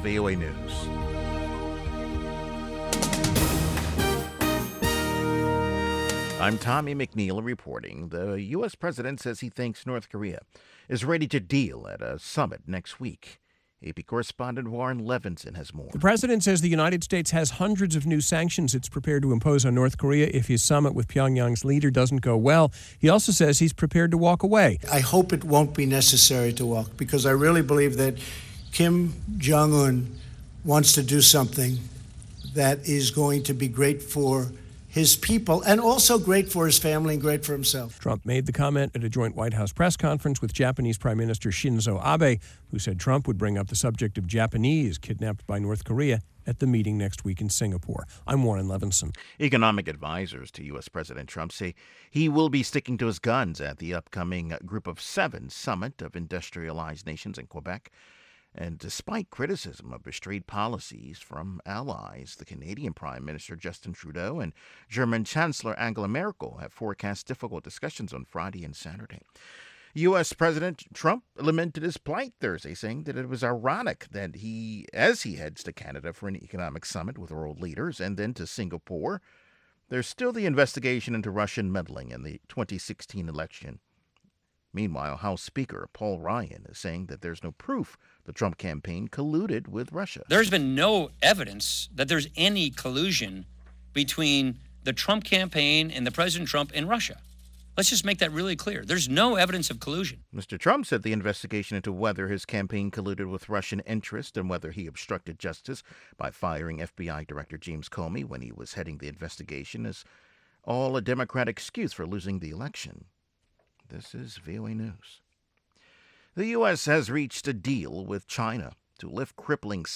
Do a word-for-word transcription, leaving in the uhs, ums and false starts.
V O A News. I'm Tommy McNeil reporting. The U S president says he thinks North Korea is ready to deal at a summit next week. A P correspondent Warren Levinson has more. The president says the United States has hundreds of new sanctions it's prepared to impose on North Korea if his summit with Pyongyang's leader doesn't go well. He also says he's prepared to walk away. I hope it won't be necessary to walk, because I really believe that Kim Jong-un wants to do something that is going to be great for his people and also great for his family and great for himself. Trump made the comment at a joint White House press conference with Japanese Prime Minister Shinzo Abe, who said Trump would bring up the subject of Japanese kidnapped by North Korea at the meeting next week in Singapore. I'm Warren Levinson. Economic advisors to U S. President Trump say he will be sticking to his guns at the upcoming Group of Seven summit of industrialized nations in Quebec. And despite criticism of his trade policies from allies, the Canadian Prime Minister Justin Trudeau and German Chancellor Angela Merkel have forecast difficult discussions on Friday and Saturday. U S. President Trump lamented his plight Thursday, saying that it was ironic that he, as he heads to Canada for an economic summit with world leaders and then to Singapore, there's still the investigation into Russian meddling in the twenty sixteen election. Meanwhile, House Speaker Paul Ryan is saying that there's no proof the Trump campaign colluded with Russia. There's been no evidence that there's any collusion between the Trump campaign and the President Trump and Russia. Let's just make that really clear. There's no evidence of collusion. Mister Trump said the investigation into whether his campaign colluded with Russian interest and whether he obstructed justice by firing F B I Director James Comey when he was heading the investigation is all a Democrat excuse for losing the election. This is V O A News. The U S has reached a deal with China to lift crippling